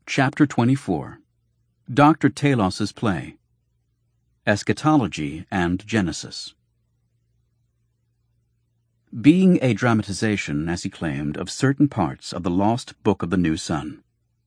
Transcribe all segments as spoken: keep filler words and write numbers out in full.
Chapter twenty-four. Doctor Talos's Play. Eschatology and Genesis. Being a dramatization, as he claimed, of certain parts of the lost Book of the New Sun.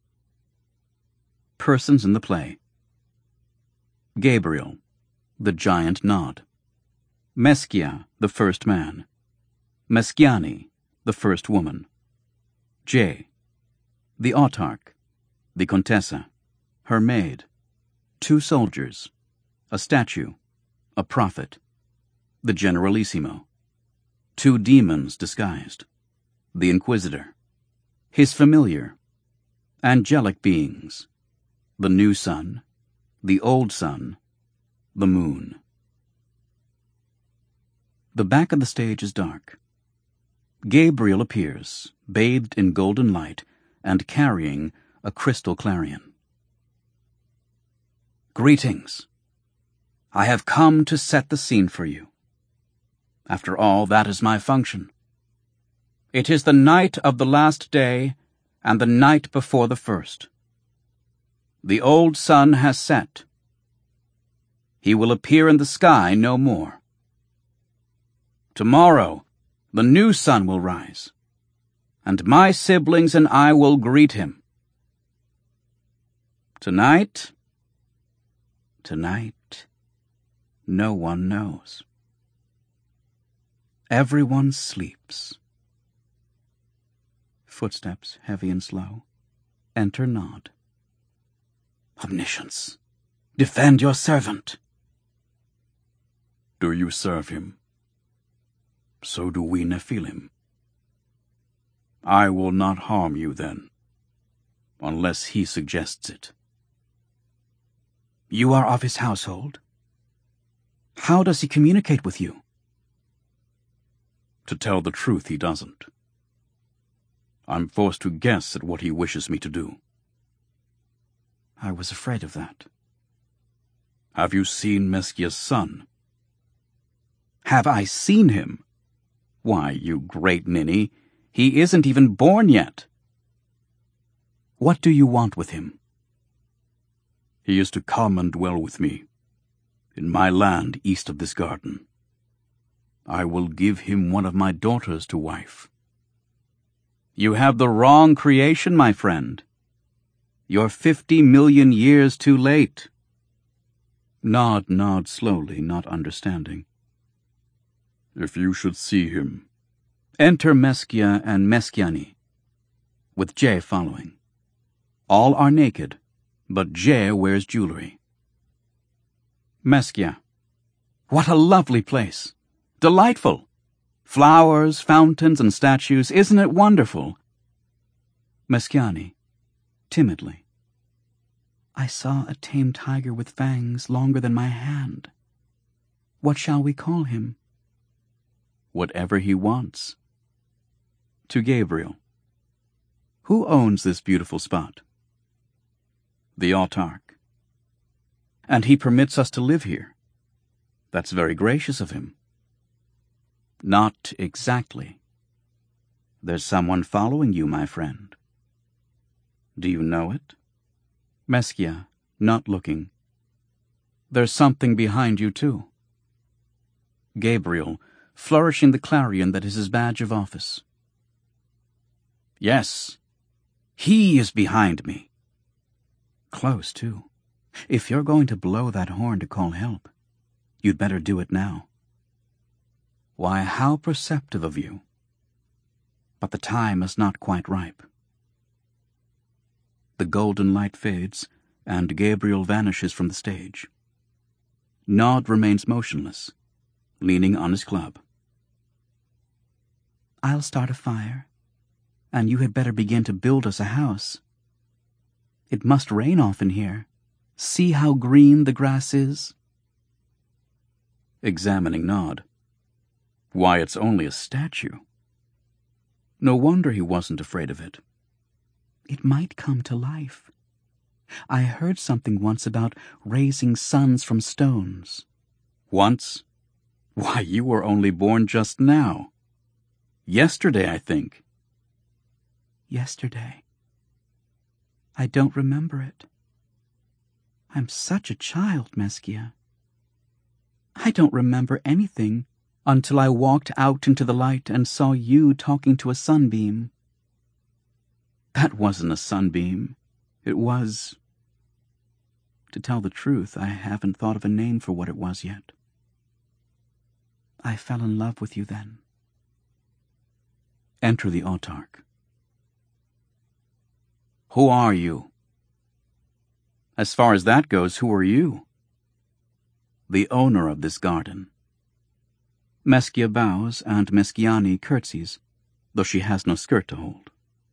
Persons in the play: Gabriel, the giant Nod; Meskia, the first man; Meskiani, the first woman; Je, the autarch; the Contessa, her maid; two soldiers; a statue; a prophet; the Generalissimo; two demons disguised; the Inquisitor; his familiar; angelic beings; the new sun; the old sun; the moon. The back of the stage is dark. Gabriel appears, bathed in golden light and carrying a crystal clarion. Greetings. I have come to set the scene for you. After all, that is my function. It is the night of the last day and the night before the first. The old sun has set. He will appear in the sky no more. Tomorrow, the new sun will rise, and my siblings and I will greet him. Tonight, tonight, no one knows. Everyone sleeps. Footsteps, heavy and slow. Enter Nod. Omniscience, defend your servant. Do you serve him? So do we Nephilim. I will not harm you then, unless he suggests it. You are of his household? How does he communicate with you? To tell the truth, he doesn't. I'm forced to guess at what he wishes me to do. I was afraid of that. Have you seen Meskia's son? Have I seen him? Why, you great ninny, he isn't even born yet. What do you want with him? He is to come and dwell with me, in my land east of this garden. I will give him one of my daughters to wife. You have the wrong creation, my friend. You're fifty million years too late. Nod nods slowly, not understanding. If you should see him. Enter Meskia and Meskiani, with Je following. All are naked, but Je wears jewelry. Meskia. What a lovely place. Delightful. Flowers, fountains, and statues. Isn't it wonderful? Meskiani, timidly. I saw a tame tiger with fangs longer than my hand. What shall we call him? Whatever he wants. To Gabriel. Who owns this beautiful spot? The autarch. And he permits us to live here. That's very gracious of him. Not exactly. There's someone following you, my friend. Do you know it? Meskia, not looking. There's something behind you, too. Gabriel, flourishing the clarion that is his badge of office. Yes, he is behind me. Close, too. If you're going to blow that horn to call help, you'd better do it now. Why, how perceptive of you. But the time is not quite ripe. The golden light fades, and Gabriel vanishes from the stage. Nod remains motionless, leaning on his club. I'll start a fire, and you had better begin to build us a house. It must rain often here. See how green the grass is? Examining Nod. Why, it's only a statue. No wonder he wasn't afraid of it. It might come to life. I heard something once about raising sons from stones. Once? Why, you were only born just now. Yesterday, I think. Yesterday. I don't remember it. I'm such a child, Meskia. I don't remember anything until I walked out into the light and saw you talking to a sunbeam. That wasn't a sunbeam. It was... To tell the truth, I haven't thought of a name for what it was yet. I fell in love with you then. Enter the autarch. Who are you? As far as that goes, who are you? The owner of this garden. Meskia bows, and Meschiani curtsies, though she has no skirt to hold.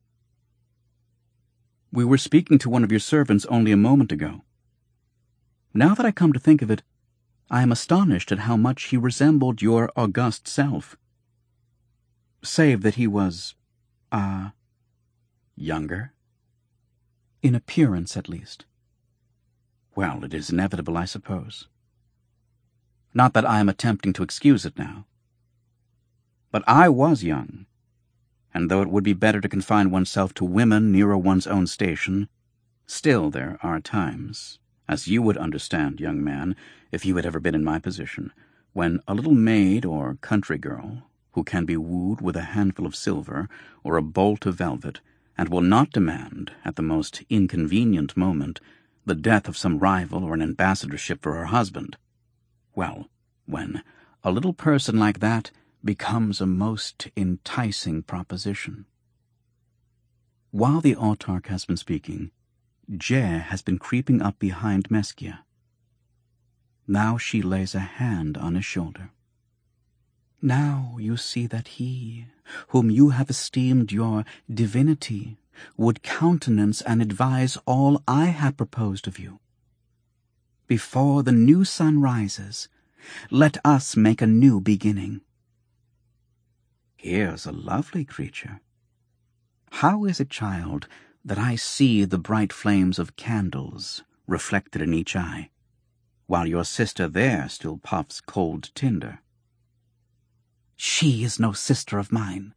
We were speaking to one of your servants only a moment ago. Now that I come to think of it, I am astonished at how much he resembled your august self. Save that he was, ah, uh, younger? In appearance, at least. Well, it is inevitable, I suppose. Not that I am attempting to excuse it now. But I was young, and though it would be better to confine oneself to women nearer one's own station, still there are times, as you would understand, young man, if you had ever been in my position, when a little maid or country girl, who can be wooed with a handful of silver or a bolt of velvet, and will not demand, at the most inconvenient moment, the death of some rival or an ambassadorship for her husband. Well, when a little person like that becomes a most enticing proposition. While the autarch has been speaking, Dje has been creeping up behind Meskia. Now she lays a hand on his shoulder. Now you see that he, whom you have esteemed your divinity, would countenance and advise all I have proposed of you. Before the new sun rises, let us make a new beginning. Here's a lovely creature. How is it, child, that I see the bright flames of candles reflected in each eye, while your sister there still puffs cold tinder? She is no sister of mine.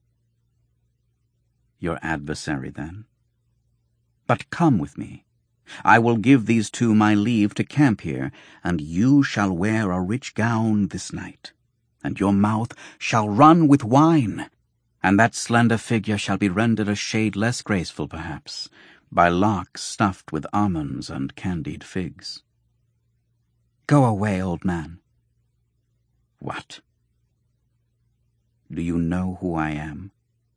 Your adversary, then? But come with me. I will give these two my leave to camp here, and you shall wear a rich gown this night, and your mouth shall run with wine, and that slender figure shall be rendered a shade less graceful, perhaps, by locks stuffed with almonds and candied figs. Go away, old man. What? Do you know who I am?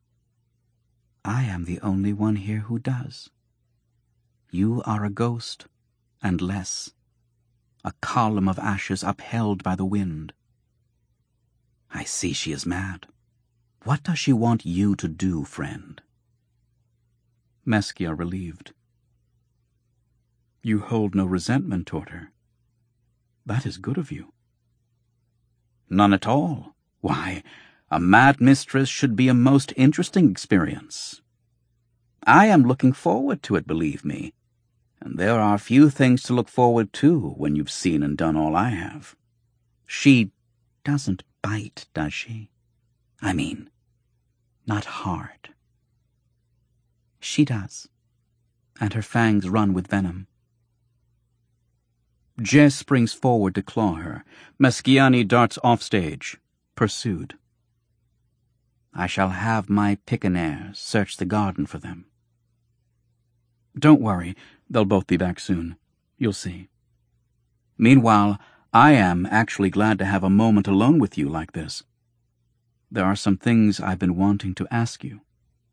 I am the only one here who does. You are a ghost, and less, a column of ashes upheld by the wind. I see she is mad. What does she want you to do, friend? Meskia relieved. You hold no resentment toward her. That is good of you. None at all. Why, a mad mistress should be a most interesting experience. I am looking forward to it, believe me, and there are few things to look forward to when you've seen and done all I have. She doesn't bite, does she? I mean, not hard. She does, and her fangs run with venom. Dje springs forward to claw her. Meschiani darts off stage, pursued. I shall have my picaneers search the garden for them. Don't worry, they'll both be back soon. You'll see. Meanwhile, I am actually glad to have a moment alone with you like this. There are some things I've been wanting to ask you.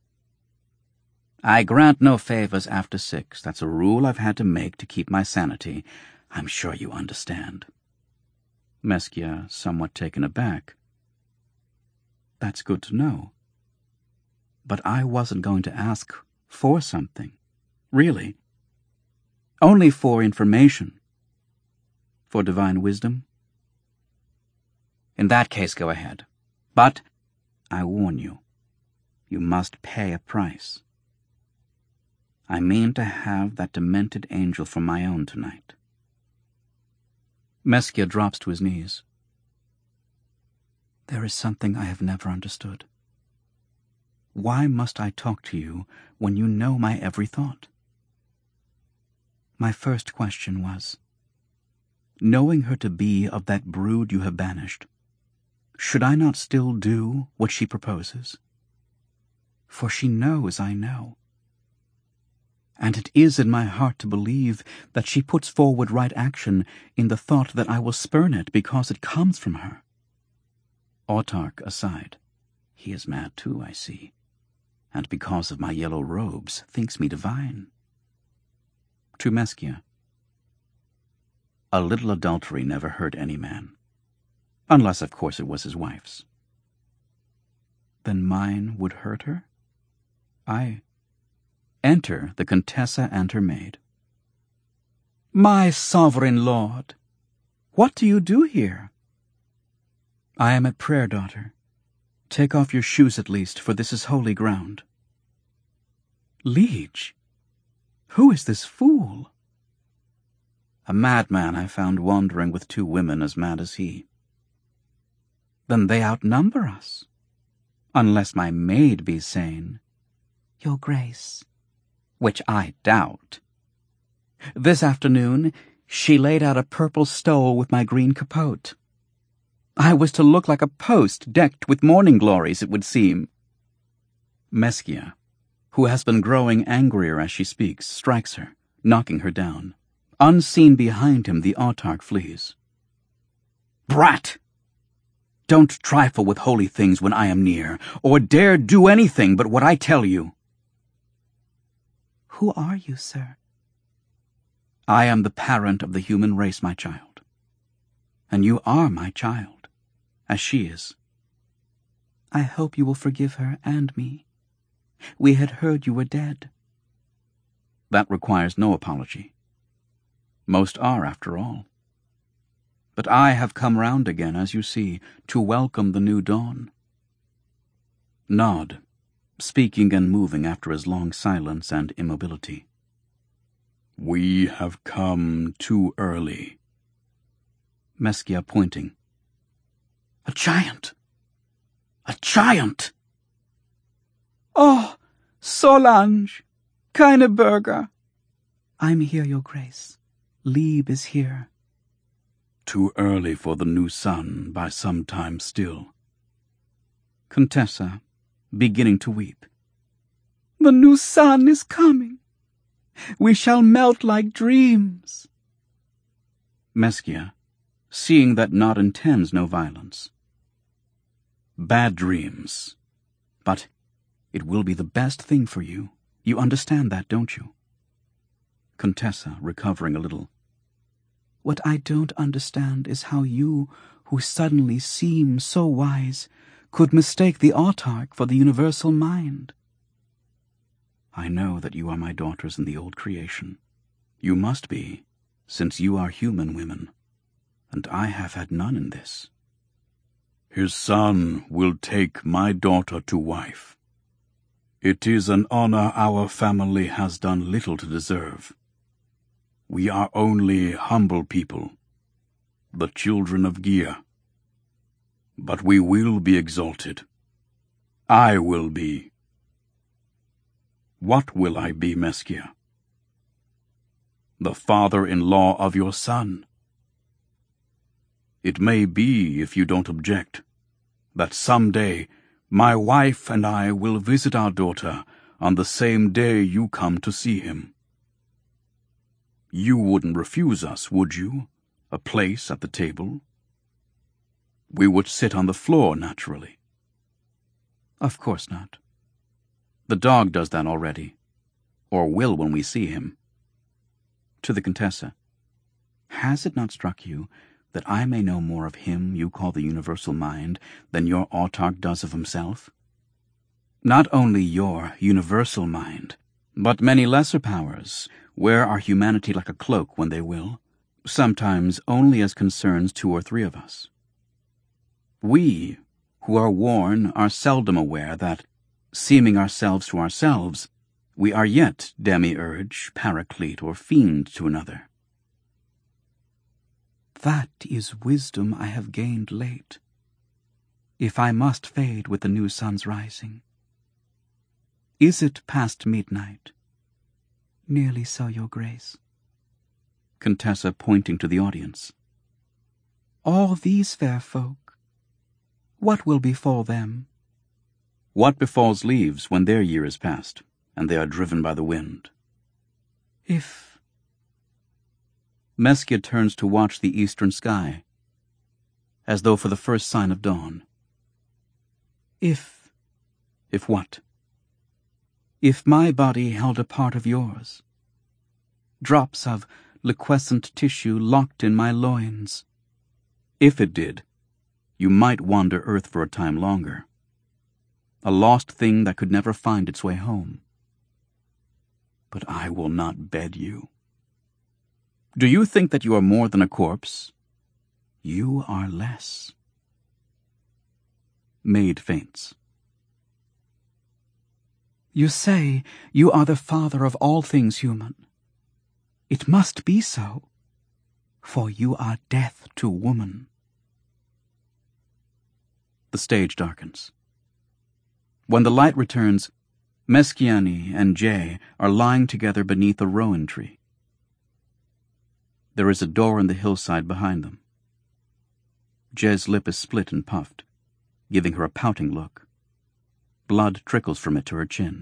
I grant no favors after six. That's a rule I've had to make to keep my sanity. I'm sure you understand. Meskia, somewhat taken aback. That's good to know. But I wasn't going to ask for something. Really. Only for information. For divine wisdom. In that case, go ahead. But, I warn you, you must pay a price. I mean to have that demented angel for my own tonight. Meskia drops to his knees. There is something I have never understood. Why must I talk to you when you know my every thought? My first question was, knowing her to be of that brood you have banished, should I not still do what she proposes? For she knows I know. And it is in my heart to believe that she puts forward right action in the thought that I will spurn it because it comes from her. Autarch aside, he is mad too, I see, and because of my yellow robes thinks me divine. To Meskia, a little adultery never hurt any man, unless of course it was his wife's. Then mine would hurt her? I... Enter the Contessa and her maid. My sovereign lord, what do you do here? I am at prayer, daughter. Take off your shoes at least, for this is holy ground. Liege, who is this fool? A madman I found wandering with two women as mad as he. Then they outnumber us, unless my maid be sane. Your Grace, which I doubt. This afternoon she laid out a purple stole with my green capote. I was to look like a post decked with morning glories, it would seem. Meskia, who has been growing angrier as she speaks, strikes her, knocking her down. Unseen behind him, the autarch flees. Brat! Don't trifle with holy things when I am near, or dare do anything but what I tell you. Who are you, sir? I am the parent of the human race, my child. And you are my child, as she is. I hope you will forgive her and me. We had heard you were dead. That requires no apology. Most are, after all. But I have come round again, as you see, to welcome the new dawn. Nod, speaking and moving after his long silence and immobility. We have come too early. Meskia pointing. A giant! A giant! Oh, Solange! Keine Bürger! I'm here, your Grace. Lieb is here. Too early for the new sun by some time still. Contessa, beginning to weep. The new sun is coming. We shall melt like dreams. Meskia, seeing that Nod intends no violence. Bad dreams. But it will be the best thing for you. You understand that, don't you? Contessa, recovering a little. What I don't understand is how you, who suddenly seem so wise, could mistake the autarch for the universal mind. I know that you are my daughters in the old creation. You must be, since you are human women, and I have had none in this. His son will take my daughter to wife. It is an honor our family has done little to deserve. We are only humble people, the children of Gia. But we will be exalted. I will be. What will I be, Meskia? The father-in-law of your son. It may be, if you don't object, that some day my wife and I will visit our daughter on the same day you come to see him. You wouldn't refuse us, would you, a place at the table? We would sit on the floor, naturally. Of course not. The dog does that already, or will when we see him. To the Contessa, has it not struck you that I may know more of him you call the universal mind than your autarch does of himself? Not only your universal mind, but many lesser powers wear our humanity like a cloak when they will, sometimes only as concerns two or three of us. We, who are worn, are seldom aware that, seeming ourselves to ourselves, we are yet demiurge, paraclete, or fiend to another. That is wisdom I have gained late, if I must fade with the new sun's rising. Is it past midnight? Nearly so, your Grace. Contessa pointing to the audience. All these fair folk, what will befall them? What befalls leaves when their year is past, and they are driven by the wind? If... Meskia turns to watch the eastern sky, as though for the first sign of dawn. If... If what? If my body held a part of yours, drops of liquescent tissue locked in my loins. If it did, you might wander Earth for a time longer, a lost thing that could never find its way home. But I will not bed you. Do you think that you are more than a corpse? You are less. Maid faints. You say you are the father of all things human. It must be so, for you are death to woman. The stage darkens. When the light returns, Meschiani and Jay are lying together beneath a rowan tree. There is a door in the hillside behind them. Jay's lip is split and puffed, giving her a pouting look. Blood trickles from it to her chin.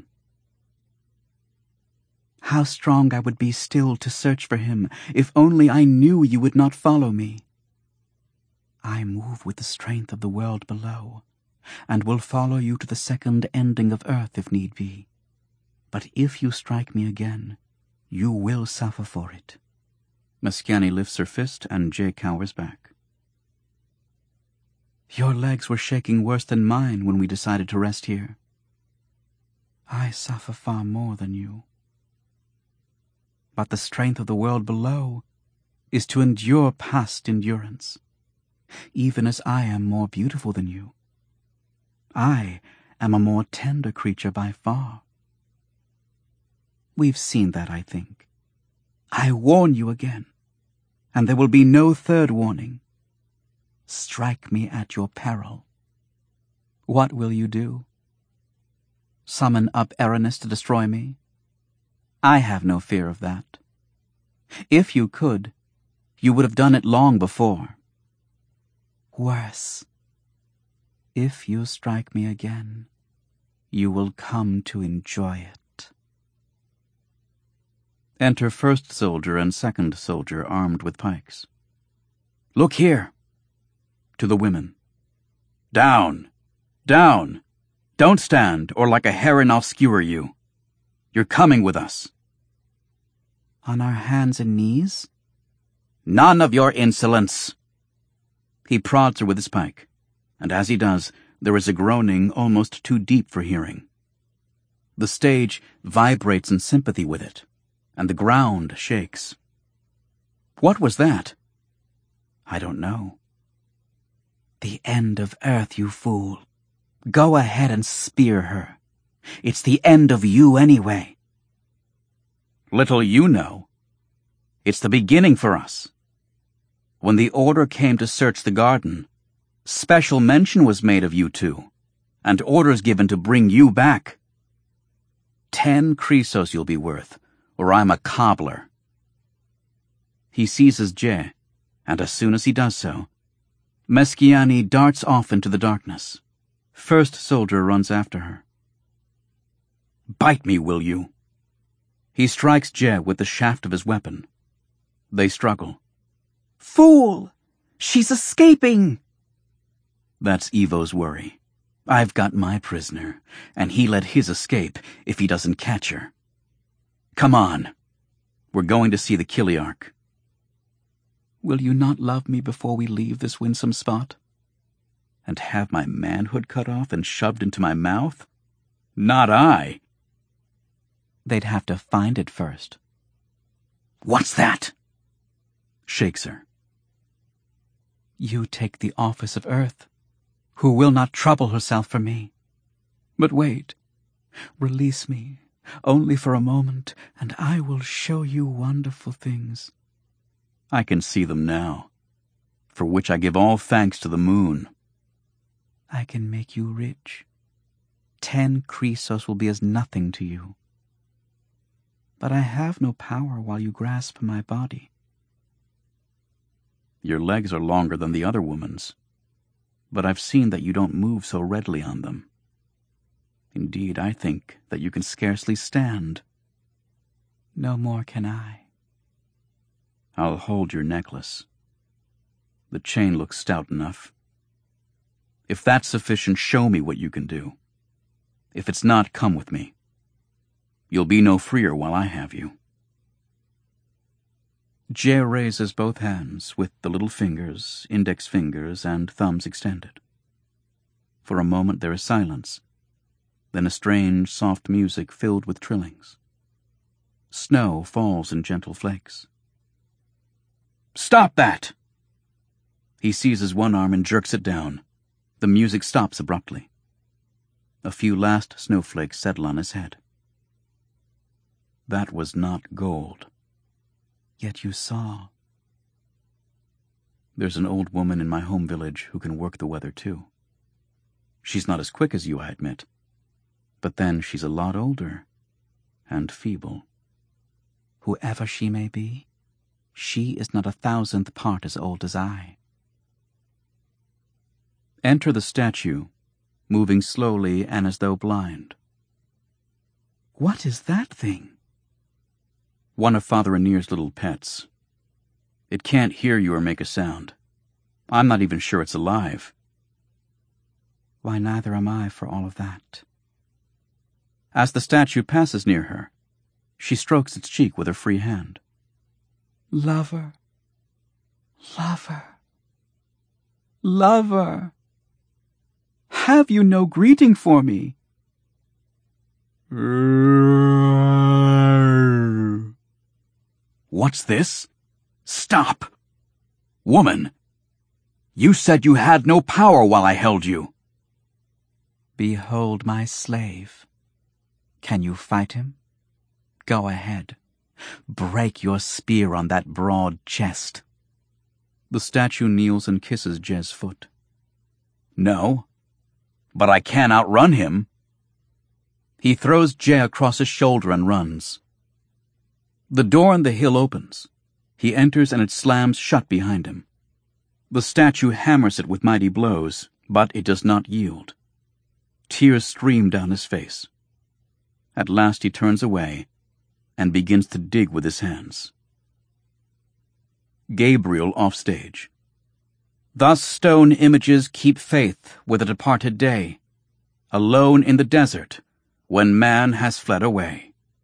How strong I would be still to search for him, if only I knew you would not follow me. I move with the strength of the world below, and will follow you to the second ending of earth if need be. But if you strike me again, you will suffer for it. Meschiani lifts her fist and Jay cowers back. Your legs were shaking worse than mine when we decided to rest here. I suffer far more than you. But the strength of the world below is to endure past endurance, even as I am more beautiful than you. I am a more tender creature by far. We've seen that, I think. I warn you again, and there will be no third warning. Strike me at your peril. What will you do? Summon up Erinys to destroy me? I have no fear of that. If you could, you would have done it long before. Worse. If you strike me again, you will come to enjoy it. Enter first soldier and second soldier armed with pikes. Look here! To the women. Down! Down! Don't stand, or like a heron I'll skewer you. You're coming with us. On our hands and knees? None of your insolence. He prods her with his pike, and as he does, there is a groaning almost too deep for hearing. The stage vibrates in sympathy with it, and the ground shakes. What was that? I don't know. The end of Earth, you fool. Go ahead and spear her. It's the end of you anyway. Little you know. It's the beginning for us. When the order came to search the garden, special mention was made of you two, and orders given to bring you back. Ten Chrysos you'll be worth, or I'm a cobbler. He seizes Jay, and as soon as he does so, Meschiani darts off into the darkness. First soldier runs after her. Bite me, will you? He strikes Jay with the shaft of his weapon. They struggle. Fool! She's escaping! That's Evo's worry. I've got my prisoner, and he let his escape if he doesn't catch her. Come on. We're going to see the Kiliarch. Will you not love me before we leave this winsome spot? And have my manhood cut off and shoved into my mouth? Not I. They'd have to find it first. What's that? Shakes her. You take the office of Earth, who will not trouble herself for me. But wait, release me, only for a moment, and I will show you wonderful things. I can see them now, for which I give all thanks to the moon. I can make you rich. Ten Chrysos will be as nothing to you. But I have no power while you grasp my body. Your legs are longer than the other woman's, but I've seen that you don't move so readily on them. Indeed, I think that you can scarcely stand. No more can I. I'll hold your necklace. The chain looks stout enough. If that's sufficient, show me what you can do. If it's not, come with me. You'll be no freer while I have you. Jay raises both hands with the little fingers, index fingers, and thumbs extended. For a moment there is silence, then a strange, soft music filled with trillings. Snow falls in gentle flakes. Stop that! He seizes one arm and jerks it down. The music stops abruptly. A few last snowflakes settle on his head. That was not gold. Yet you saw. There's an old woman in my home village who can work the weather too. She's not as quick as you, I admit, but then she's a lot older and feeble. Whoever she may be, she is not a thousandth part as old as I. Enter the statue, moving slowly and as though blind. What is that thing? One of Father Anier's little pets. It can't hear you or make a sound. I'm not even sure it's alive. Why, neither am I for all of that. As the statue passes near her, she strokes its cheek with her free hand. Lover, lover, lover, have you no greeting for me? What's this? Stop! Woman! You said you had no power while I held you. Behold my slave. Can you fight him? Go ahead. Break your spear on that broad chest. The statue kneels and kisses Jez's foot. No, but I can outrun him. He throws Jay across his shoulder and runs. The door in the hill opens. He enters and it slams shut behind him. The statue hammers it with mighty blows, but it does not yield. Tears stream down his face. At last he turns away and begins to dig with his hands. Gabriel offstage. Thus stone images keep faith with a departed day, alone in the desert when man has fled away.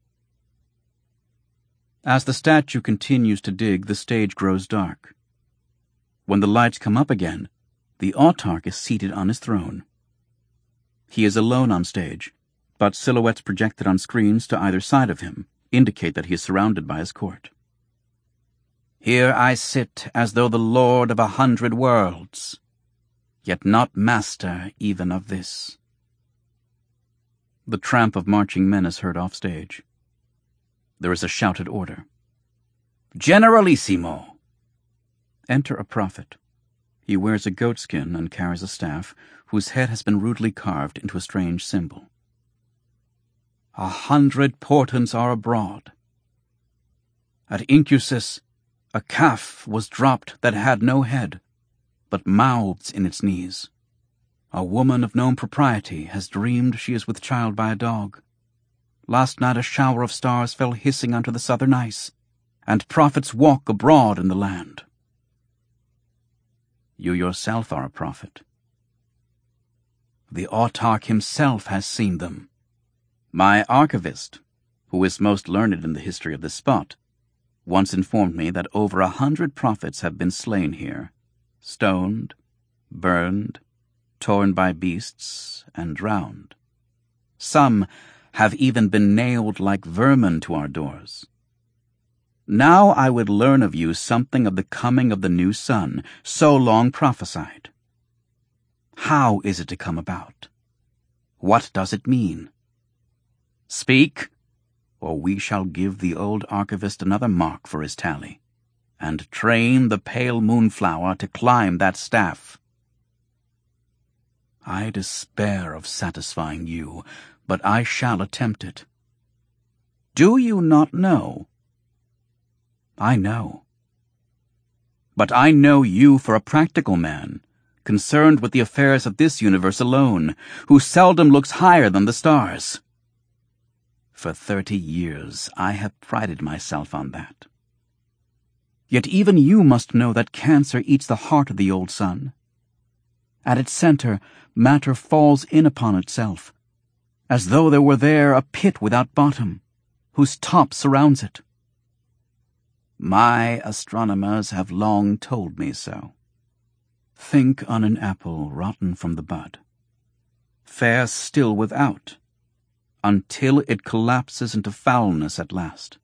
As the statue continues to dig, the stage grows dark. When the lights come up again, the autarch is seated on his throne. He is alone on stage, but silhouettes projected on screens to either side of him indicate that he is surrounded by his court. Here I sit as though the lord of a hundred worlds, yet not master even of this. The tramp of marching men is heard off stage. There is a shouted order. Generalissimo! Enter a prophet. He wears a goatskin and carries a staff, whose head has been rudely carved into a strange symbol. A hundred portents are abroad. At Incusus, a calf was dropped that had no head, but mouths in its knees. A woman of known propriety has dreamed she is with child by a dog. Last night a shower of stars fell hissing onto the southern ice, and prophets walk abroad in the land. You yourself are a prophet. The autarch himself has seen them. My archivist, who is most learned in the history of this spot, once informed me that over a hundred prophets have been slain here, stoned, burned, torn by beasts, and drowned. Some have even been nailed like vermin to our doors. Now I would learn of you something of the coming of the new sun, so long prophesied. How is it to come about? What does it mean? Speak, or we shall give the old archivist another mark for his tally, and train the pale moonflower to climb that staff. I despair of satisfying you, but I shall attempt it. Do you not know? I know. But I know you for a practical man, concerned with the affairs of this universe alone, who seldom looks higher than the stars. For thirty years I have prided myself on that. Yet even you must know that cancer eats the heart of the old sun. At its center, matter falls in upon itself, as though there were there a pit without bottom, whose top surrounds it. My astronomers have long told me so. Think on an apple rotten from the bud. Fair still without, until it collapses into foulness at last.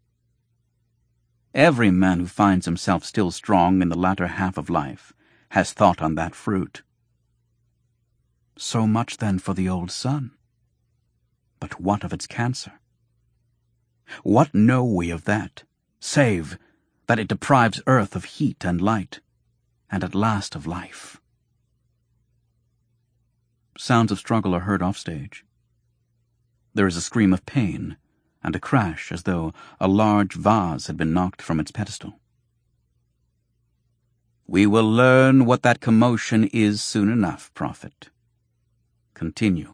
Every man who finds himself still strong in the latter half of life has thought on that fruit. So much then for the old sun. But what of its cancer? What know we of that, save that it deprives earth of heat and light, and at last of life? Sounds of struggle are heard offstage. There is a scream of pain, and a crash as though a large vase had been knocked from its pedestal. We will learn what that commotion is soon enough, Prophet. Continue.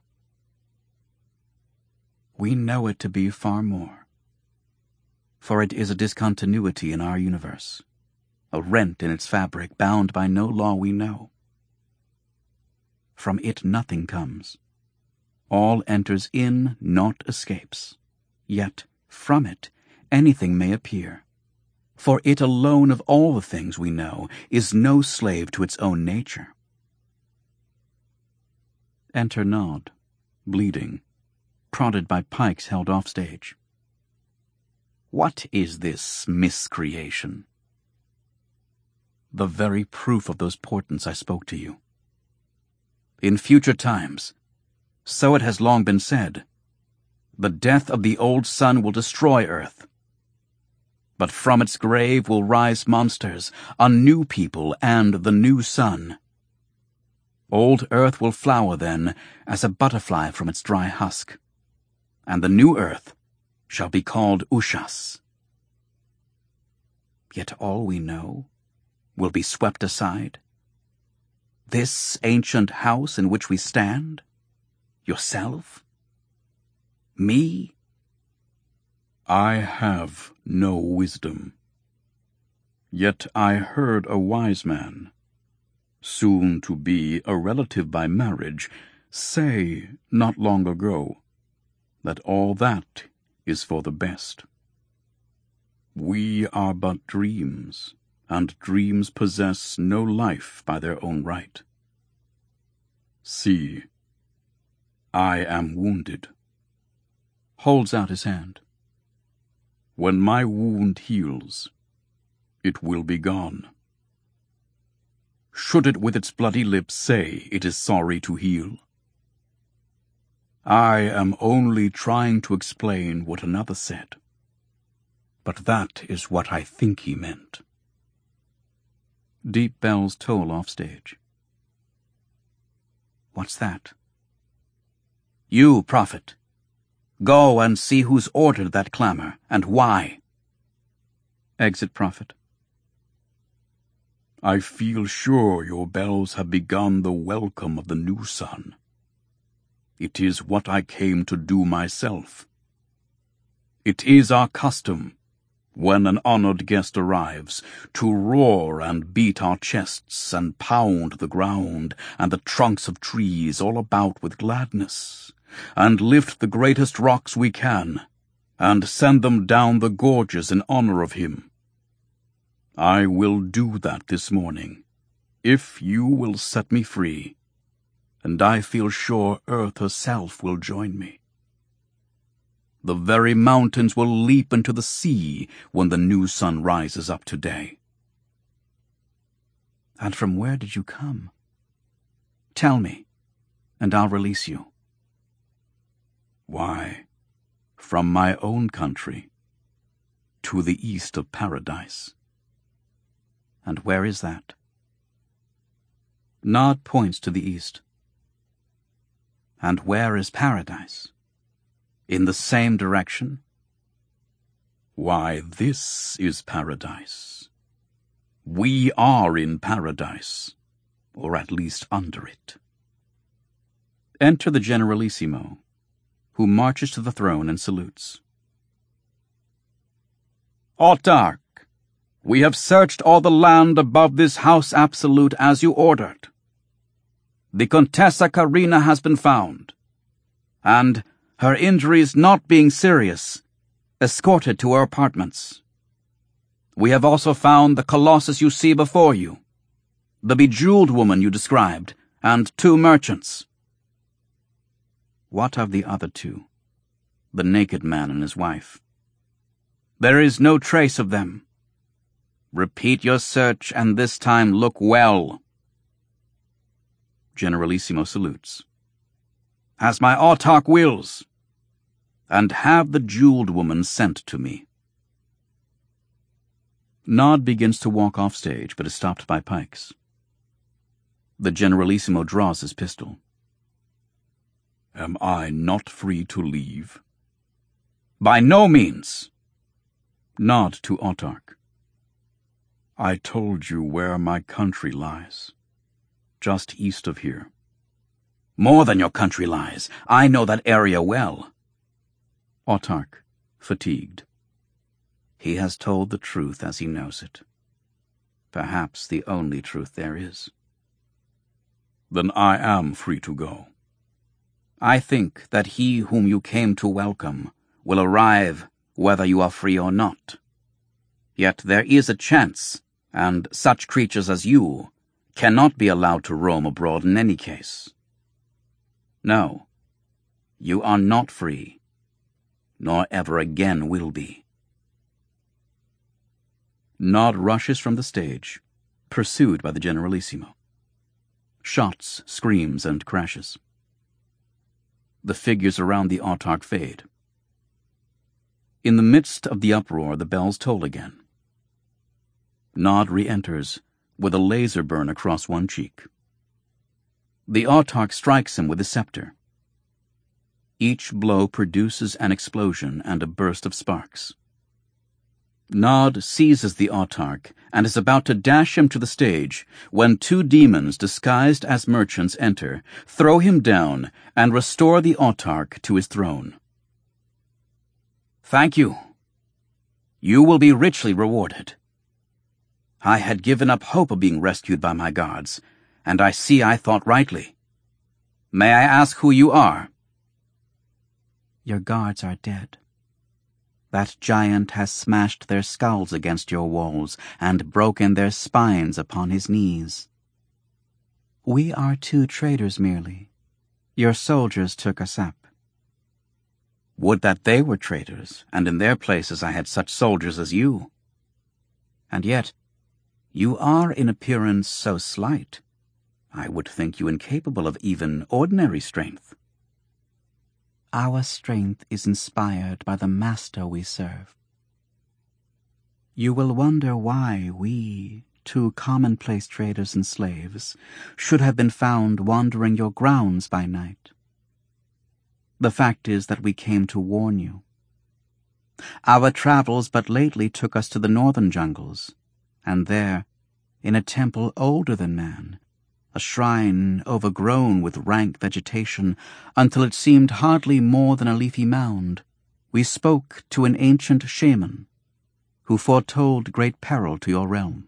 We know it to be far more, for it is a discontinuity in our universe, a rent in its fabric bound by no law we know. From it nothing comes. All enters in, naught escapes. Yet from it anything may appear, for it alone of all the things we know is no slave to its own nature. Enter Nod, bleeding, prodded by pikes held offstage. What is this miscreation? The very proof of those portents I spoke to you. In future times, so it has long been said, the death of the old sun will destroy Earth. But from its grave will rise monsters, a new people and the new sun. Old Earth will flower then, as a butterfly from its dry husk, and the new Earth shall be called Ushas. Yet all we know will be swept aside. This ancient house in which we stand, yourself, me. I have no wisdom. Yet I heard a wise man, soon to be a relative by marriage, say not long ago that all that is for the best. We are but dreams, and dreams possess no life by their own right. See, I am wounded. Holds out his hand. When my wound heals, it will be gone. Should it with its bloody lips say it is sorry to heal? I am only trying to explain what another said, but that is what I think he meant. Deep bells toll offstage. What's that? You, Prophet. Go and see who's ordered that clamor, and why. Exit Prophet. I feel sure your bells have begun the welcome of the new sun. It is what I came to do myself. It is our custom, when an honored guest arrives, to roar and beat our chests and pound the ground and the trunks of trees all about with gladness, and lift the greatest rocks we can, and send them down the gorges in honor of him. I will do that this morning, if you will set me free, and I feel sure Earth herself will join me. The very mountains will leap into the sea when the new sun rises up today. And from where did you come? Tell me, and I'll release you. Why, from my own country, to the east of paradise. And where is that? Nod points to the east. And where is paradise? In the same direction? Why, this is paradise. We are in paradise, or at least under it. Enter the Generalissimo, who marches to the throne and salutes. Autarch, we have searched all the land above this house absolute as you ordered. The Contessa Karina has been found, and, her injuries not being serious, escorted to her apartments. We have also found the colossus you see before you, the bejeweled woman you described, and two merchants. What of the other two, the naked man and his wife? There is no trace of them. Repeat your search, and this time look well. Generalissimo salutes. As my autarch wills, and have the jeweled woman sent to me. Nod begins to walk off stage, but is stopped by Pikes. The Generalissimo draws his pistol. Am I not free to leave? By no means. Nod to Autarch. I told you where my country lies. Just east of here. More than your country lies. I know that area well. Autarch, fatigued. He has told the truth as he knows it. Perhaps the only truth there is. Then I am free to go. I think that he whom you came to welcome will arrive whether you are free or not. Yet there is a chance, and such creatures as you cannot be allowed to roam abroad in any case. No, you are not free, nor ever again will be. Nod rushes from the stage, pursued by the Generalissimo. Shots, screams, and crashes. The figures around the Autarch fade. In the midst of the uproar, the bells toll again. Nod re-enters, with a laser burn across one cheek. The Autarch strikes him with his scepter. Each blow produces an explosion and a burst of sparks. Nod seizes the Autarch and is about to dash him to the stage when two demons disguised as merchants enter, throw him down, and restore the Autarch to his throne. Thank you. You will be richly rewarded. I had given up hope of being rescued by my guards, and I see I thought rightly. May I ask who you are? Your guards are dead. That giant has smashed their skulls against your walls and broken their spines upon his knees. We are two traders merely. Your soldiers took us up. Would that they were traders, and in their places I had such soldiers as you. And yet, you are in appearance so slight, I would think you incapable of even ordinary strength. Our strength is inspired by the master we serve. You will wonder why we, two commonplace traders and slaves, should have been found wandering your grounds by night. The fact is that we came to warn you. Our travels but lately took us to the northern jungles, and there, in a temple older than man, a shrine overgrown with rank vegetation until it seemed hardly more than a leafy mound, we spoke to an ancient shaman who foretold great peril to your realm.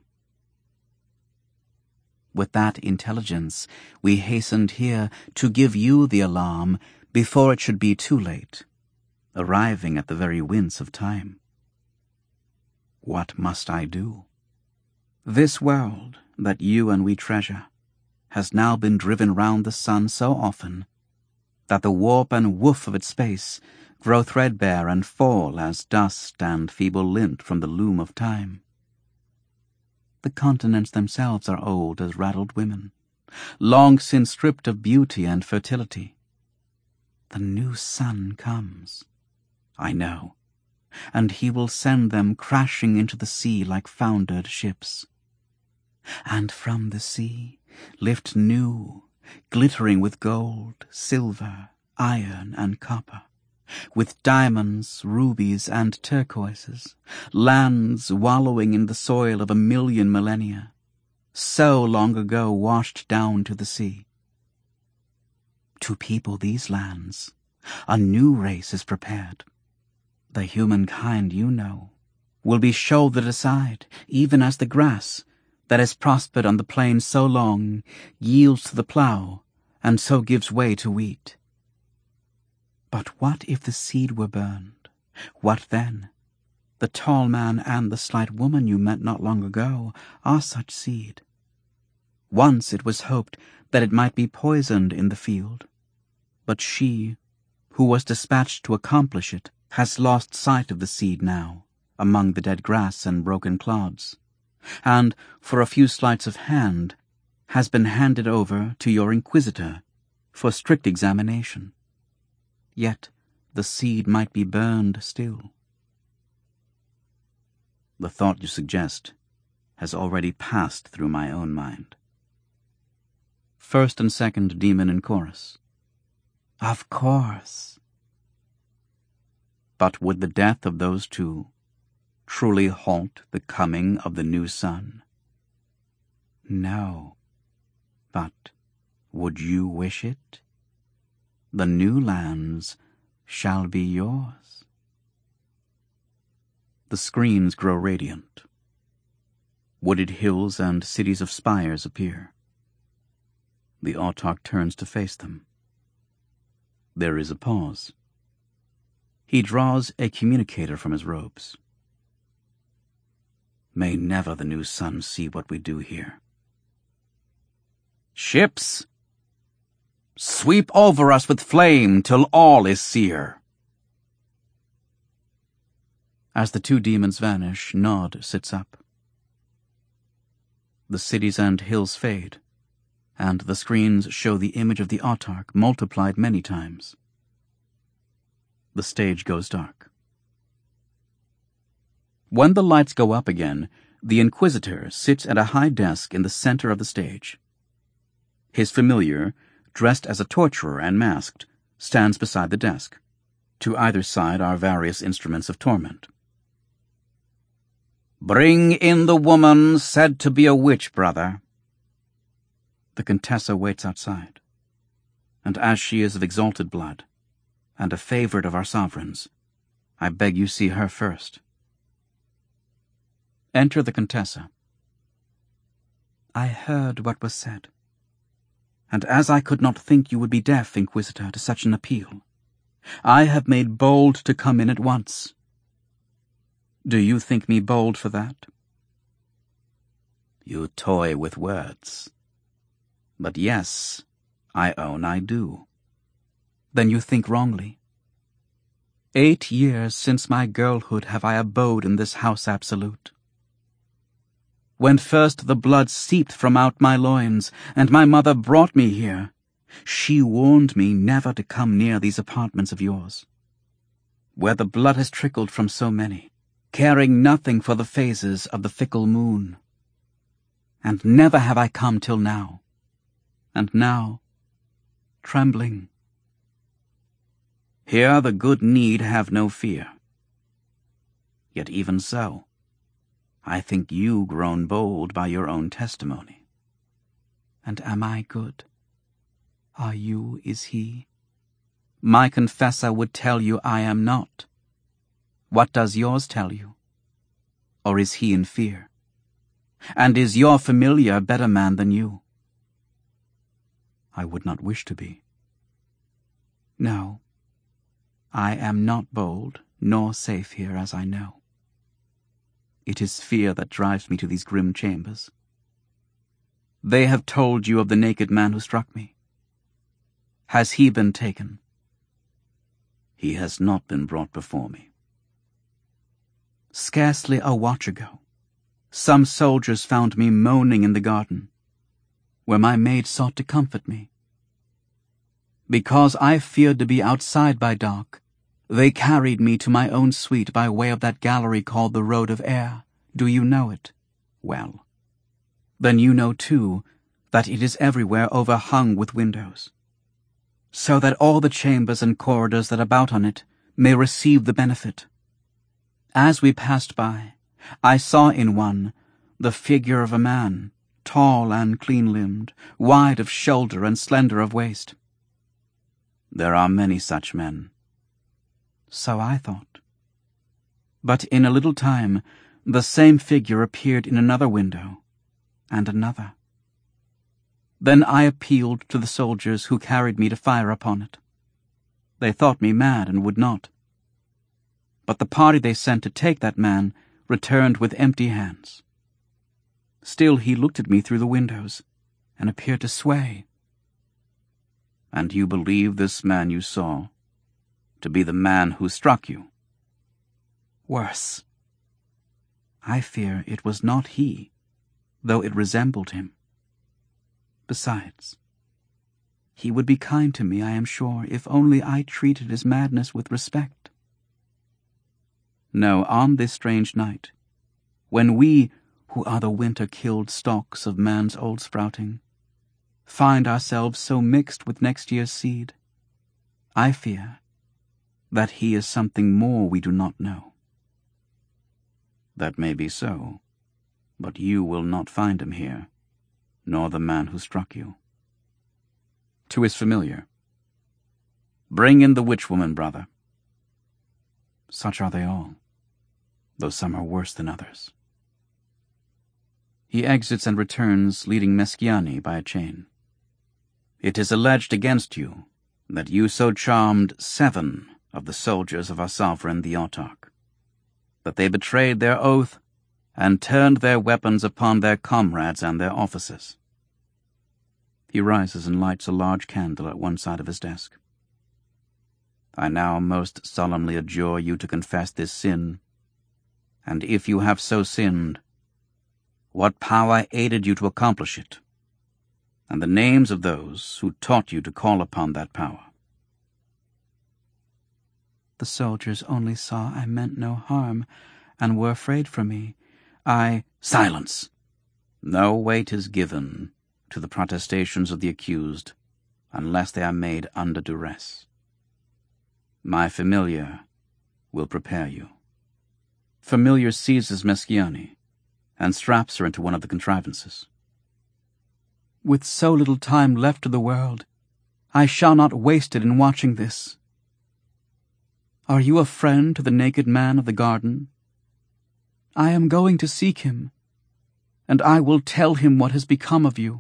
With that intelligence, we hastened here to give you the alarm before it should be too late, arriving at the very wince of time. What must I do? This world that you and we treasure has now been driven round the sun so often that the warp and woof of its space grow threadbare and fall as dust and feeble lint from the loom of time. The continents themselves are old as raddled women, long since stripped of beauty and fertility. The new sun comes, I know, and he will send them crashing into the sea like foundered ships. And from the sea lift new, glittering with gold, silver, iron, and copper, with diamonds, rubies, and turquoises, lands wallowing in the soil of a million millennia, so long ago washed down to the sea. To people these lands, a new race is prepared. The humankind you know will be shouldered aside, even as the grass that has prospered on the plain so long yields to the plough and so gives way to wheat. But what if the seed were burned? What then? The tall man and the slight woman you met not long ago are such seed. Once it was hoped that it might be poisoned in the field, but she, who was dispatched to accomplish it, has lost sight of the seed now, among the dead grass and broken clods, and, for a few sleights of hand, has been handed over to your inquisitor for strict examination. Yet the seed might be burned still. The thought you suggest has already passed through my own mind. First and second demon in chorus. Of course. But would the death of those two truly halt the coming of the new sun? No. But would you wish it? The new lands shall be yours. The screens grow radiant. Wooded hills and cities of spires appear. The autarch turns to face them. There is a pause. He draws a communicator from his robes. May never the new sun see what we do here. Ships, sweep over us with flame till all is sear. As the two demons vanish, Nod sits up. The cities and hills fade, and the screens show the image of the autarch multiplied many times. The stage goes dark. When the lights go up again, the Inquisitor sits at a high desk in the center of the stage. His familiar, dressed as a torturer and masked, stands beside the desk. To either side are various instruments of torment. Bring in the woman said to be a witch, brother. The Contessa waits outside, and as she is of exalted blood, and a favorite of our sovereigns, I beg you see her first. Enter the Contessa. I heard what was said, and as I could not think you would be deaf, Inquisitor, to such an appeal, I have made bold to come in at once. Do you think me bold for that? You toy with words. But yes, I own I do. Then you think wrongly. Eight years since my girlhood have I abode in this house absolute. When first the blood seeped from out my loins, and my mother brought me here, she warned me never to come near these apartments of yours, where the blood has trickled from so many, caring nothing for the phases of the fickle moon. And never have I come till now, and now, trembling. Here the good need have no fear. Yet even so, I think you grown bold by your own testimony. And am I good? Are you, is he? My confessor would tell you I am not. What does yours tell you? Or is he in fear? And is your familiar a better man than you? I would not wish to be. No, I am not bold, nor safe here, as I know. It is fear that drives me to these grim chambers. They have told you of the naked man who struck me. Has he been taken? He has not been brought before me. Scarcely a watch ago, some soldiers found me moaning in the garden, where my maid sought to comfort me. Because I feared to be outside by dark, they carried me to my own suite by way of that gallery called the Road of Air. Do you know it? Well, then you know, too, that it is everywhere overhung with windows, so that all the chambers and corridors that about on it may receive the benefit. As we passed by, I saw in one the figure of a man, tall and clean-limbed, wide of shoulder and slender of waist. There are many such men. So I thought. But in a little time, the same figure appeared in another window, and another. Then I appealed to the soldiers who carried me to fire upon it. They thought me mad and would not. But the party they sent to take that man returned with empty hands. Still he looked at me through the windows, and appeared to sway. And you believe this man you saw to be the man who struck you? Worse. I fear it was not he, though it resembled him. Besides, he would be kind to me, I am sure, if only I treated his madness with respect. No, on this strange night, when we, who are the winter-killed stalks of man's old sprouting, find ourselves so mixed with next year's seed, I fear that he is something more we do not know. That may be so, but you will not find him here, nor the man who struck you. To his familiar, bring in the witch-woman, brother. Such are they all, though some are worse than others. He exits and returns, leading Meschiani by a chain. It is alleged against you that you so charmed seven of the soldiers of our sovereign the Autarch, that they betrayed their oath and turned their weapons upon their comrades and their officers. He rises and lights a large candle at one side of his desk. I now most solemnly adjure you to confess this sin, and if you have so sinned, what power aided you to accomplish it, and the names of those who taught you to call upon that power. The soldiers only saw I meant no harm, and were afraid for me. I— Silence! No weight is given to the protestations of the accused, unless they are made under duress. My familiar will prepare you. Familiar seizes Meschiani, and straps her into one of the contrivances. With so little time left to the world, I shall not waste it in watching this. Are you a friend to the naked man of the garden? I am going to seek him, and I will tell him what has become of you.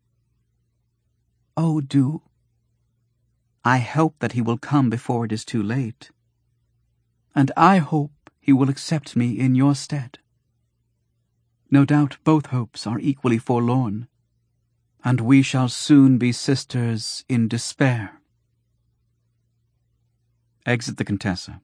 Oh, do. I hope that he will come before it is too late, and I hope he will accept me in your stead. No doubt both hopes are equally forlorn, and we shall soon be sisters in despair. Exit the Contessa.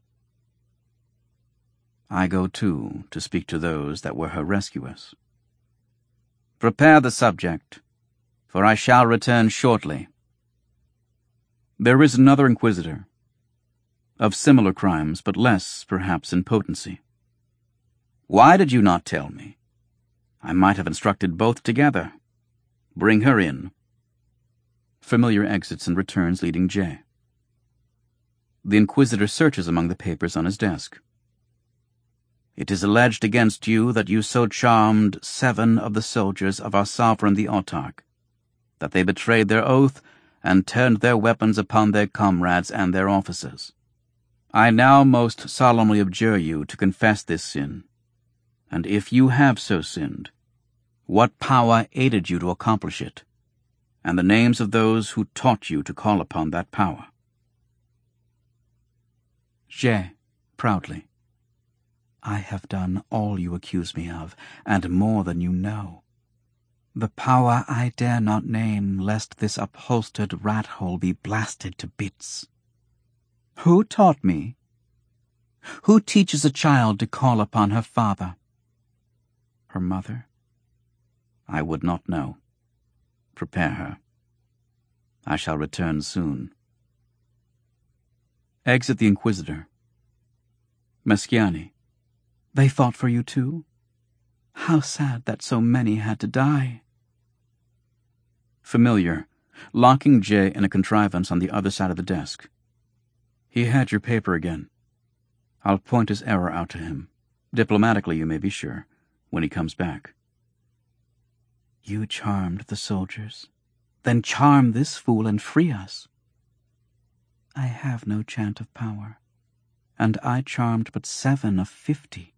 I go too to speak to those that were her rescuers. Prepare the subject, for I shall return shortly. There is another inquisitor, of similar crimes, but less, perhaps, in potency. Why did you not tell me? I might have instructed both together. Bring her in. Familiar exits and returns leading J. The inquisitor searches among the papers on his desk. It is alleged against you that you so charmed seven of the soldiers of our sovereign the Autarch, that they betrayed their oath and turned their weapons upon their comrades and their officers. I now most solemnly adjure you to confess this sin, and if you have so sinned, what power aided you to accomplish it, and the names of those who taught you to call upon that power. J. Proudly. I have done all you accuse me of, and more than you know. The power I dare not name, lest this upholstered rat-hole be blasted to bits. Who taught me? Who teaches a child to call upon her father? Her mother? I would not know. Prepare her. I shall return soon. Exit the Inquisitor. Meschiani. They fought for you too? How sad that so many had to die. Familiar, locking J in a contrivance on the other side of the desk. He had your paper again. I'll point his error out to him, diplomatically you may be sure, when he comes back. You charmed the soldiers. Then charm this fool and free us. I have no chant of power, and I charmed but seven of fifty.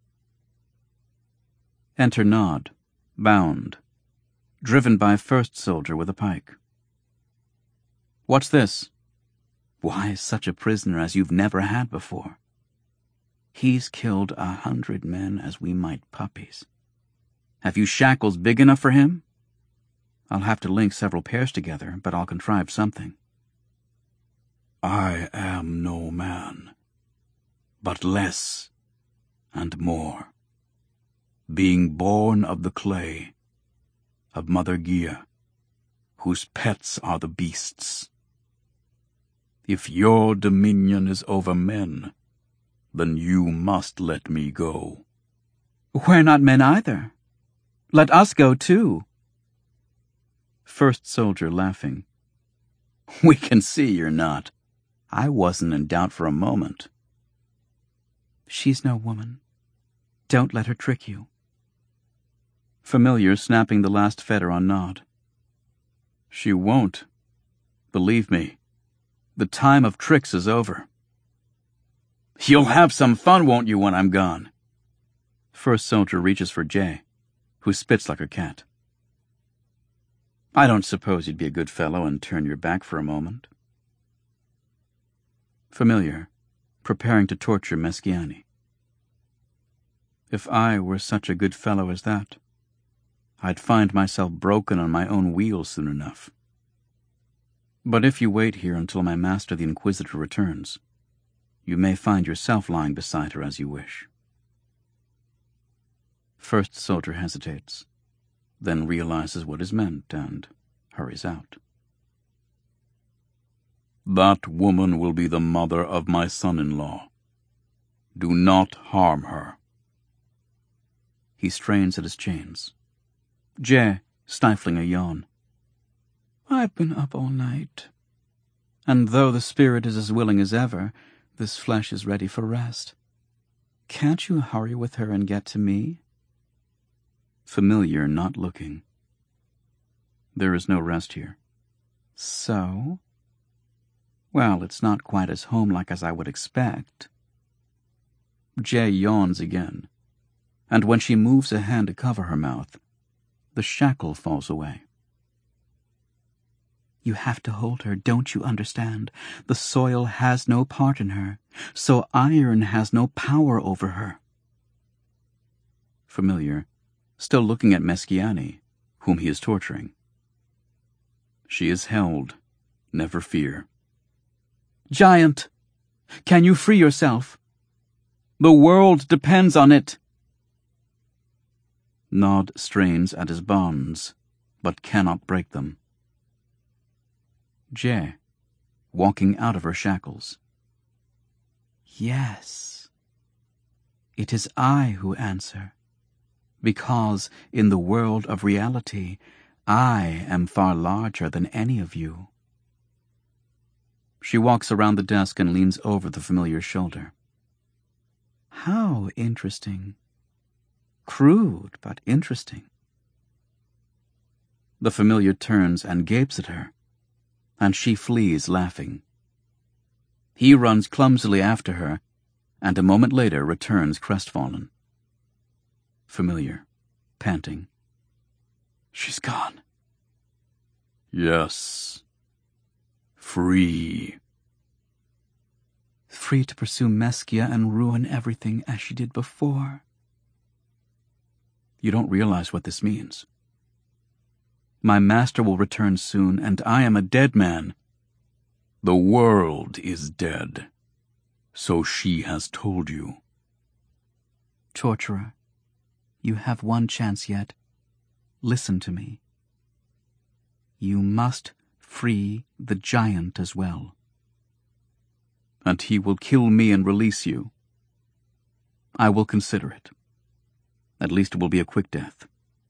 Enter Nod, bound, driven by first soldier with a pike. What's this? Why, such a prisoner as you've never had before. He's killed a hundred men as we might puppies. Have you shackles big enough for him? I'll have to link several pairs together, but I'll contrive something. I am no man, but less and more, being born of the clay, of Mother Gia, whose pets are the beasts. If your dominion is over men, then you must let me go. We're not men either. Let us go too. First soldier laughing. We can see you're not. I wasn't in doubt for a moment. She's no woman. Don't let her trick you. Familiar snapping the last fetter on Nod. She won't. Believe me, the time of tricks is over. You'll have some fun, won't you, when I'm gone? First soldier reaches for Jay, who spits like a cat. I don't suppose you'd be a good fellow and turn your back for a moment. Familiar, preparing to torture Meschiani. If I were such a good fellow as that, I'd find myself broken on my own wheel soon enough. But if you wait here until my master the Inquisitor returns, you may find yourself lying beside her as you wish. First soldier hesitates, then realizes what is meant and hurries out. That woman will be the mother of my son-in-law. Do not harm her. He strains at his chains. Jay, stifling a yawn. I've been up all night, and though the spirit is as willing as ever, this flesh is ready for rest. Can't you hurry with her and get to me? Familiar, not looking. There is no rest here. So? Well, it's not quite as homelike as I would expect. Jay yawns again, and when she moves a hand to cover her mouth, the shackle falls away. You have to hold her, don't you understand? The soil has no part in her, so iron has no power over her. Familiar, still looking at Meschiani, whom he is torturing. She is held, never fear. Giant, can you free yourself? The world depends on it. Nod strains at his bonds, but cannot break them. Jay, walking out of her shackles. Yes, it is I who answer, because in the world of reality, I am far larger than any of you. She walks around the desk and leans over the familiar's shoulder. How interesting. Crude, but interesting. The familiar turns and gapes at her, and she flees laughing. He runs clumsily after her, and a moment later returns crestfallen. Familiar, panting. She's gone. Yes. Free. Free to pursue Meschia and ruin everything as she did before. You don't realize what this means. My master will return soon, and I am a dead man. The world is dead, so she has told you. Torturer, you have one chance yet. Listen to me. You must free the giant as well. And he will kill me and release you. I will consider it. At least it will be a quick death.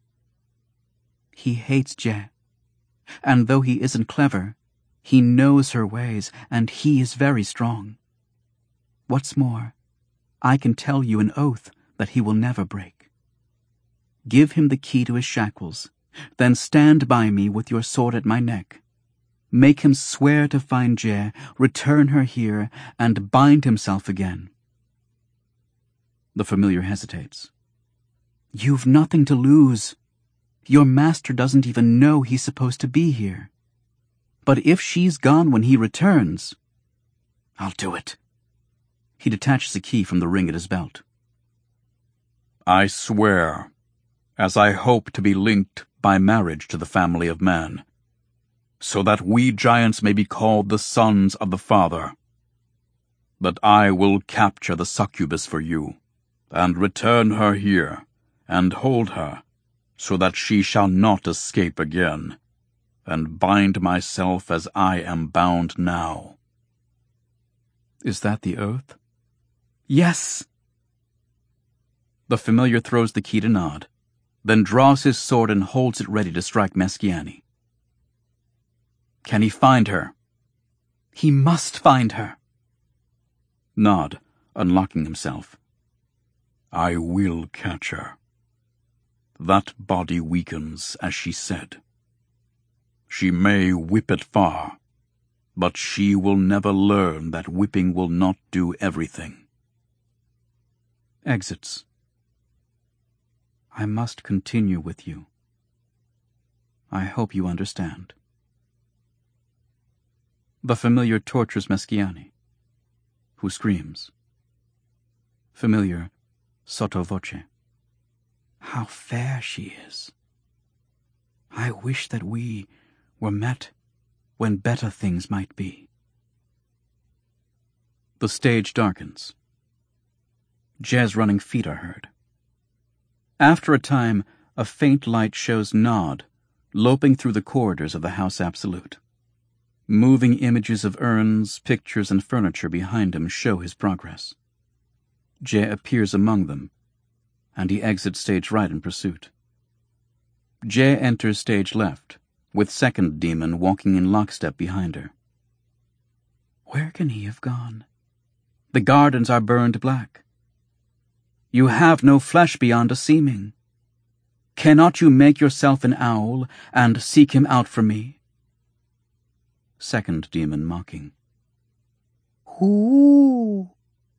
He hates Jay, and though he isn't clever, he knows her ways, and he is very strong. What's more, I can tell you an oath that he will never break. Give him the key to his shackles, then stand by me with your sword at my neck. Make him swear to find Dje, return her here, and bind himself again. The familiar hesitates. You've nothing to lose. Your master doesn't even know he's supposed to be here. But if she's gone when he returns, I'll do it. He detaches a key from the ring at his belt. I swear, as I hope to be linked by marriage to the family of man, so that we giants may be called the sons of the Father, that I will capture the succubus for you, and return her here, and hold her, so that she shall not escape again, and bind myself as I am bound now. Is that the oath? Yes! The familiar throws the key to Nod, then draws his sword and holds it ready to strike Meskiani. Can he find her? He must find her. Nod, unlocking himself. I will catch her. That body weakens, as she said. She may whip it far, but she will never learn that whipping will not do everything. Exits. I must continue with you. I hope you understand. The familiar tortures Meskiani, who screams. Familiar, sotto voce. How fair she is. I wish that we were met when better things might be. The stage darkens. Dje's running feet are heard. After a time, a faint light shows Nod, loping through the corridors of the House Absolute. Moving images of urns, pictures, and furniture behind him show his progress. Dje appears among them, and he exits stage right in pursuit. Dje enters stage left, with second demon walking in lockstep behind her. Where can he have gone? The gardens are burned black. You have no flesh beyond a seeming. Cannot you make yourself an owl and seek him out for me? Second demon mocking. Who?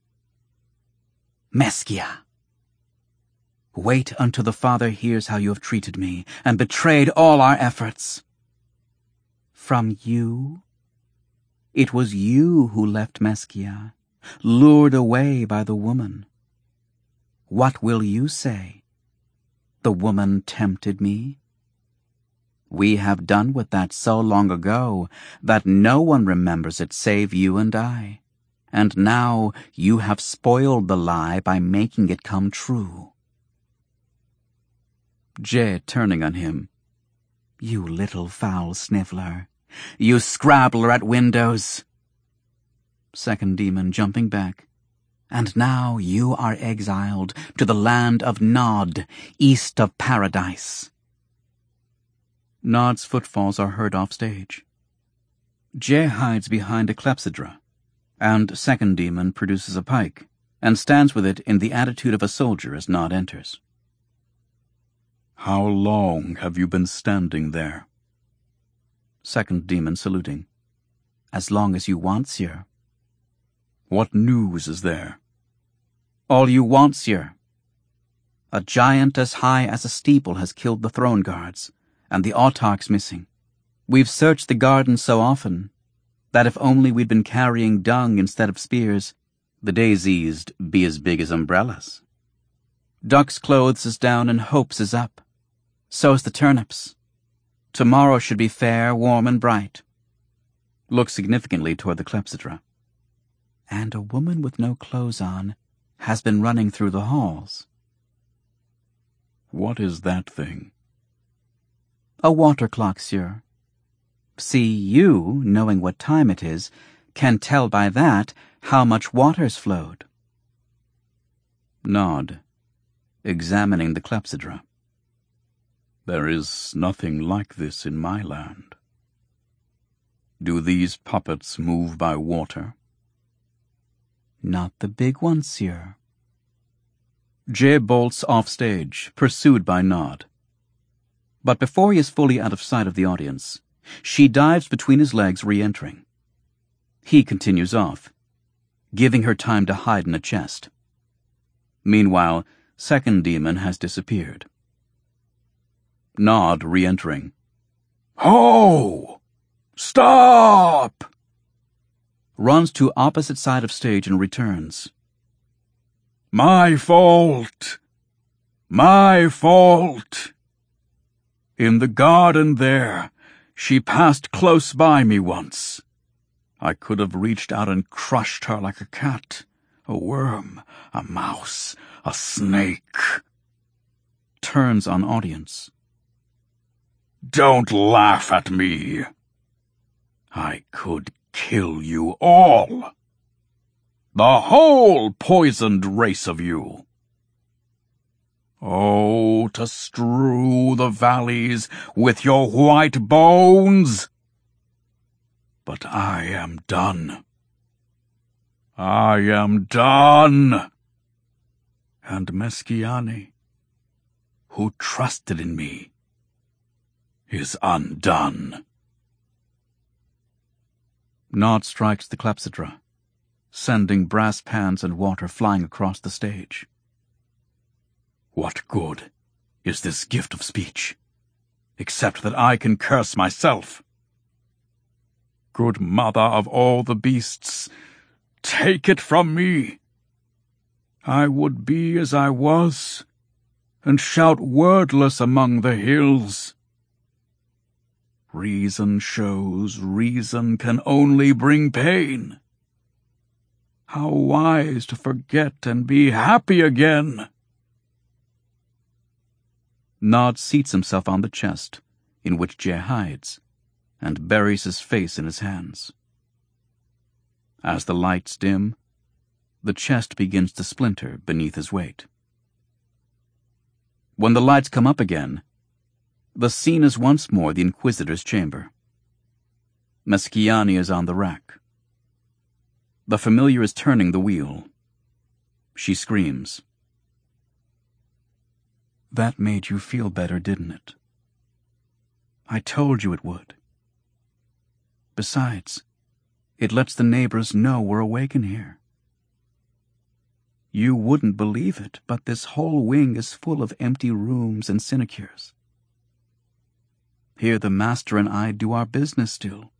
Meskia. Wait until the Father hears how you have treated me and betrayed all our efforts. From you? It was you who left Meskia, lured away by the woman. What will you say? The woman tempted me? We have done with that so long ago that no one remembers it save you and I. And now you have spoiled the lie by making it come true. Dje turning on him. You little foul sniffler. You scrabbler at windows. Second demon jumping back. And now you are exiled to the land of Nod, east of paradise. Nod's footfalls are heard off stage. Dje hides behind a clepsydra, and second demon produces a pike, and stands with it in the attitude of a soldier as Nod enters. How long have you been standing there? Second demon saluting. As long as you want, sire. What news is there? All you want, sire. A giant as high as a steeple has killed the throne guards, and the autarch's missing. We've searched the garden so often that if only we'd been carrying dung instead of spears, the daisies'd be as big as umbrellas. Duck's clothes is down and Hope's is up. So's the turnips. Tomorrow should be fair, warm, and bright. Looks significantly toward the clepsydra. And a woman with no clothes on has been running through the halls. What is that thing? A water clock, sire. See, you, knowing what time it is, can tell by that how much water's flowed. Nod, examining the clepsydra. There is nothing like this in my land. Do these puppets move by water? Not the big ones, sire. Jay bolts off stage, pursued by Nod. But before he is fully out of sight of the audience, she dives between his legs, re-entering. He continues off, giving her time to hide in a chest. Meanwhile, second demon has disappeared. Nod re-entering. Ho! Stop! Runs to opposite side of stage and returns. My fault. My fault. In the garden there, she passed close by me once. I could have reached out and crushed her like a cat, a worm, a mouse, a snake. Turns on audience. Don't laugh at me. I could kill you all. The whole poisoned race of you. Oh, to strew the valleys with your white bones. But I am done. I am done. And Meschiane, who trusted in me, is undone. Nod strikes the clepsydra, sending brass pans and water flying across the stage. What good is this gift of speech, except that I can curse myself? Good mother of all the beasts, take it from me. I would be as I was, and shout wordless among the hills. Reason shows reason can only bring pain. How wise to forget and be happy again. Nod seats himself on the chest, in which Jay hides, and buries his face in his hands. As the lights dim, the chest begins to splinter beneath his weight. When the lights come up again, the scene is once more the Inquisitor's chamber. Meschiane is on the rack. The familiar is turning the wheel. She screams. That made you feel better, didn't it? I told you it would. Besides, it lets the neighbors know we're awake in here. You wouldn't believe it, but this whole wing is full of empty rooms and sinecures. Here the master and I do our business still.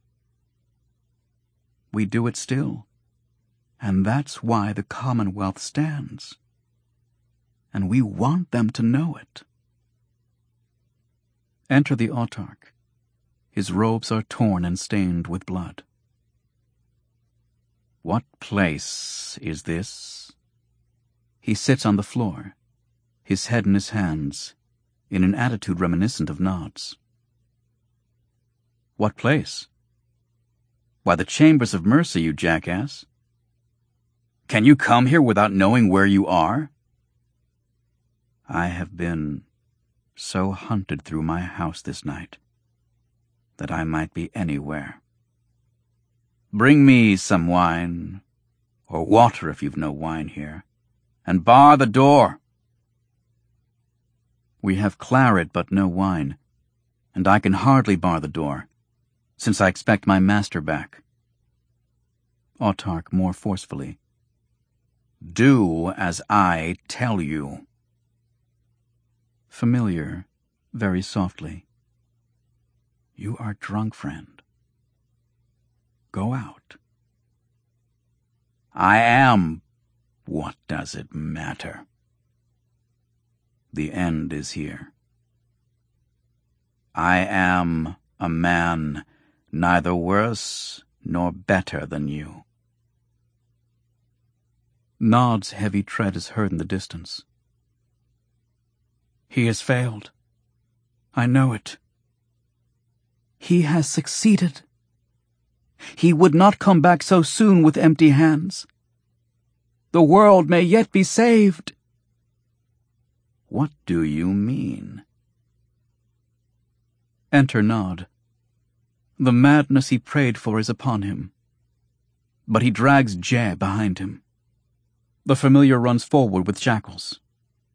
We do it still, and that's why the Commonwealth stands. And we want them to know it. Enter the autarch. His robes are torn and stained with blood. What place is this? He sits on the floor, his head in his hands, in an attitude reminiscent of Nod's. What place? Why, the Chambers of Mercy, you jackass. Can you come here without knowing where you are? I have been so hunted through my house this night that I might be anywhere. Bring me some wine, or water if you've no wine here, and bar the door. We have claret but no wine, and I can hardly bar the door, since I expect my master back. Autarch more forcefully. Do as I tell you. Familiar, very softly. You are drunk, friend. Go out. I am. What does it matter? The end is here. I am a man neither worse nor better than you. Nod's heavy tread is heard in the distance. He has failed. I know it. He has succeeded. He would not come back so soon with empty hands. The world may yet be saved. What do you mean? Enter Nod. The madness he prayed for is upon him. But he drags Jay behind him. The familiar runs forward with shackles.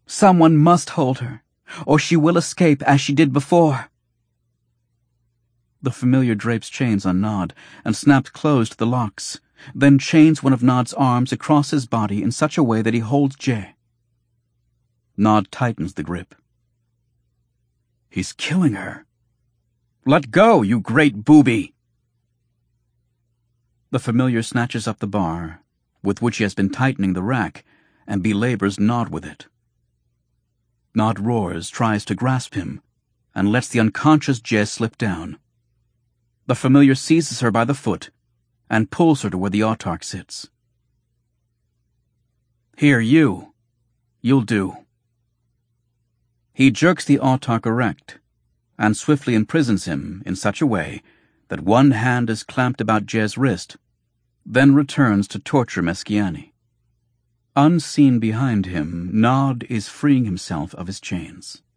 Someone must hold her, or she will escape as she did before. The familiar drapes chains on Nod and snaps closed the locks, then chains one of Nod's arms across his body in such a way that he holds Jay. Nod tightens the grip. He's killing her. Let go, you great booby! The familiar snatches up the bar, with which he has been tightening the rack, and belabors Nod with it. Nod roars, tries to grasp him, and lets the unconscious Jez slip down. The familiar seizes her by the foot and pulls her to where the autarch sits. Here, you. You'll do. He jerks the autarch erect and swiftly imprisons him in such a way that one hand is clamped about Jez's wrist, then returns to torture Meskiani. Unseen behind him, Nod is freeing himself of his chains.